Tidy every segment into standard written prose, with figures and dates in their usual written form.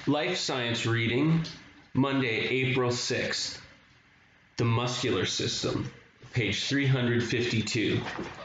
Life Science reading, Monday, April 6th. The Muscular System, page 352.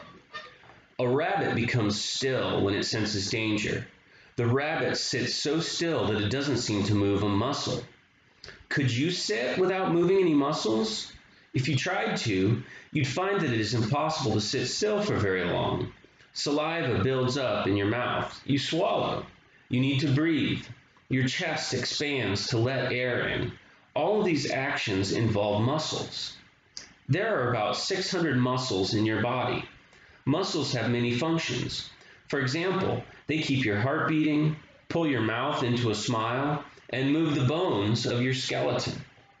A rabbit becomes still when it senses danger. The rabbit sits so still that it doesn't seem to move a muscle. Could you sit without moving any muscles? If you tried to, you'd find that it is impossible to sit still for very long. Saliva builds up in your mouth. You swallow. You need to breathe. Your chest expands to let air in. All of these actions involve muscles. There are about 600 muscles in your body. Muscles have many functions. For example, they keep your heart beating, pull your mouth into a smile, and move the bones of your skeleton.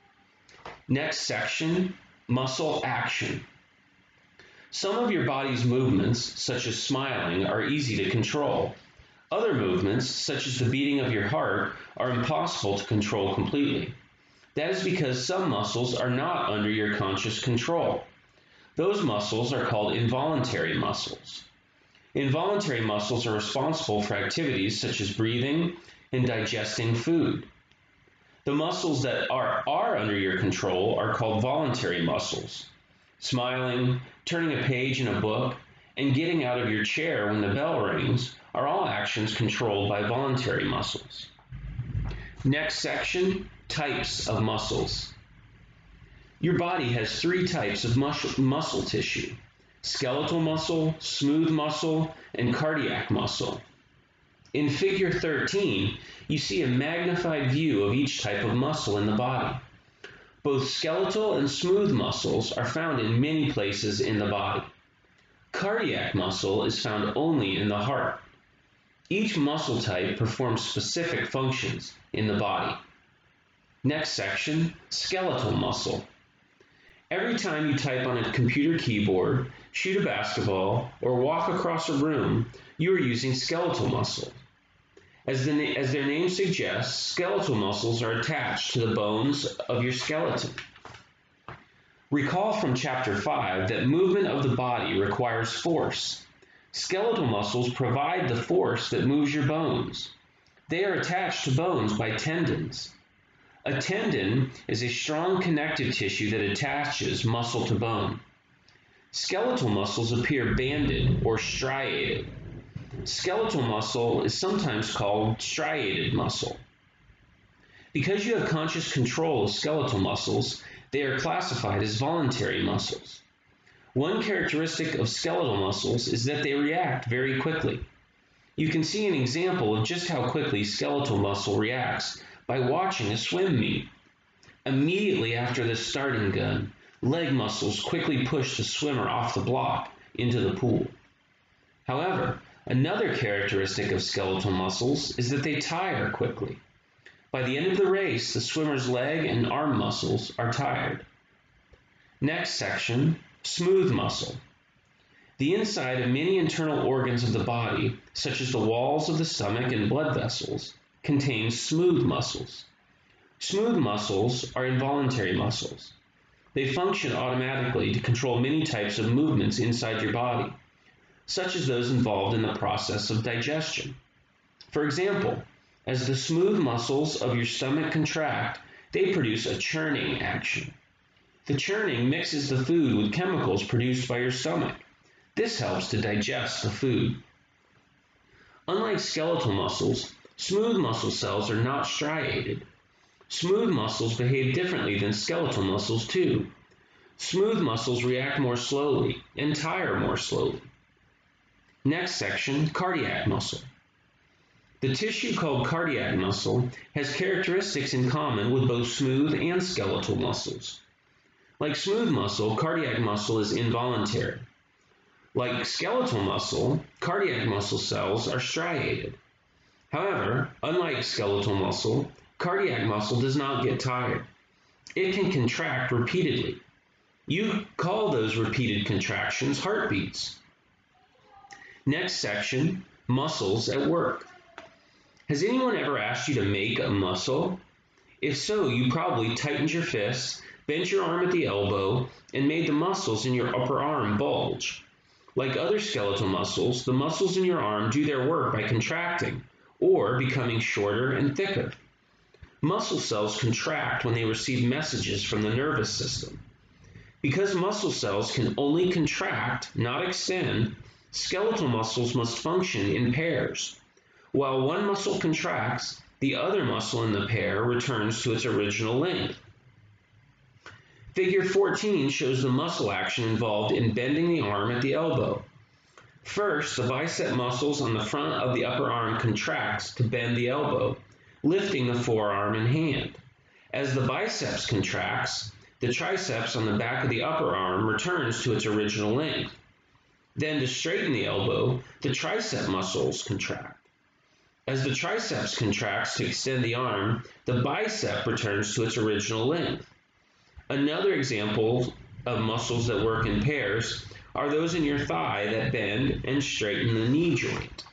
Next section, muscle action. Some of your body's movements, such as smiling, are easy to control. Other movements, such as the beating of your heart, are impossible to control completely. That is because some muscles are not under your conscious control. Those muscles are called involuntary muscles. Involuntary muscles are responsible for activities such as breathing and digesting food. The muscles that are under your control are called voluntary muscles. Smiling, turning a page in a book, and getting out of your chair when the bell rings are all actions controlled by voluntary muscles. Next section, types of muscles. Your body has three types of muscle tissue: skeletal muscle, smooth muscle, and cardiac muscle. In figure 13, you see a magnified view of each type of muscle in the body. Both skeletal and smooth muscles are found in many places in the body. Cardiac muscle is found only in the heart. Each muscle type performs specific functions in the body. Next section, skeletal muscle. Every time you type on a computer keyboard, shoot a basketball, or walk across a room, you are using skeletal muscle. As their name suggests, skeletal muscles are attached to the bones of your skeleton. Recall from Chapter 5 that movement of the body requires force. Skeletal muscles provide the force that moves your bones. They are attached to bones by tendons. A tendon is a strong connective tissue that attaches muscle to bone. Skeletal muscles appear banded or striated. Skeletal muscle is sometimes called striated muscle. Because you have conscious control of skeletal muscles, they are classified as voluntary muscles. One characteristic of skeletal muscles is that they react very quickly. You can see an example of just how quickly skeletal muscle reacts by watching a swim meet. Immediately after the starting gun, leg muscles quickly push the swimmer off the block into the pool. However, another characteristic of skeletal muscles is that they tire quickly. By the end of the race, the swimmer's leg and arm muscles are tired. Next section, smooth muscle. The inside of many internal organs of the body, such as the walls of the stomach and blood vessels, contains smooth muscles. Smooth muscles are involuntary muscles. They function automatically to control many types of movements inside your body, such as those involved in the process of digestion. For example, as the smooth muscles of your stomach contract, they produce a churning action. The churning mixes the food with chemicals produced by your stomach. This helps to digest the food. Unlike skeletal muscles, smooth muscle cells are not striated. Smooth muscles behave differently than skeletal muscles too. Smooth muscles react more slowly and tire more slowly. Next section, cardiac muscle. The tissue called cardiac muscle has characteristics in common with both smooth and skeletal muscles. Like smooth muscle, cardiac muscle is involuntary. Like skeletal muscle, cardiac muscle cells are striated. However, unlike skeletal muscle, cardiac muscle does not get tired. It can contract repeatedly. You call those repeated contractions heartbeats. Next section, muscles at work. Has anyone ever asked you to make a muscle? If so, you probably tightened your fists, bent your arm at the elbow, and made the muscles in your upper arm bulge. Like other skeletal muscles, the muscles in your arm do their work by contracting or becoming shorter and thicker. Muscle cells contract when they receive messages from the nervous system. Because muscle cells can only contract, not extend, skeletal muscles must function in pairs. While one muscle contracts, the other muscle in the pair returns to its original length. Figure 14 shows the muscle action involved in bending the arm at the elbow. First, the bicep muscles on the front of the upper arm contracts to bend the elbow, lifting the forearm and hand. As the biceps contracts, the triceps on the back of the upper arm returns to its original length. Then, to straighten the elbow, the tricep muscles contract. As the triceps contracts to extend the arm, the bicep returns to its original length. Another example of muscles that work in pairs are those in your thigh that bend and straighten the knee joint.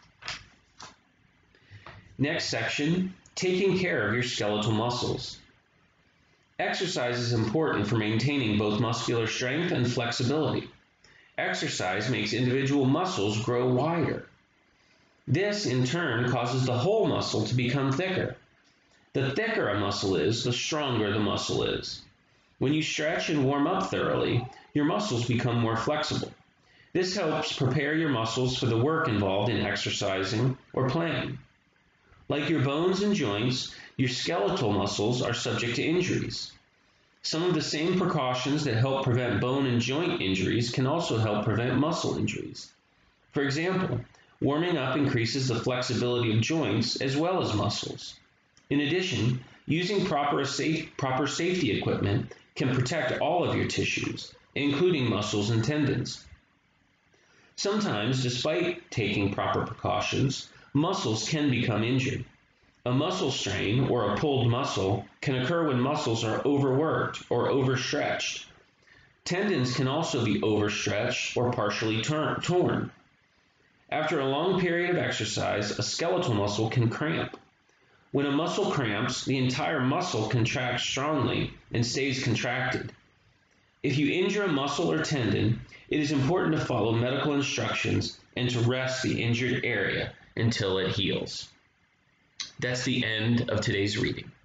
Next section, taking care of your skeletal muscles. Exercise is important for maintaining both muscular strength and flexibility. Exercise makes individual muscles grow wider. This, in turn, causes the whole muscle to become thicker. The thicker a muscle is, the stronger the muscle is. When you stretch and warm up thoroughly, your muscles become more flexible. This helps prepare your muscles for the work involved in exercising or playing. Like your bones and joints, your skeletal muscles are subject to injuries. Some of the same precautions that help prevent bone and joint injuries can also help prevent muscle injuries. For example, warming up increases the flexibility of joints as well as muscles. In addition, using proper safety equipment can protect all of your tissues, including muscles and tendons. Sometimes, despite taking proper precautions, muscles can become injured. A muscle strain or a pulled muscle can occur when muscles are overworked or overstretched. Tendons can also be overstretched or partially torn. After a long period of exercise, a skeletal muscle can cramp. When a muscle cramps, the entire muscle contracts strongly and stays contracted. If you injure a muscle or tendon, it is important to follow medical instructions and to rest the injured area until it heals. That's the end of today's reading.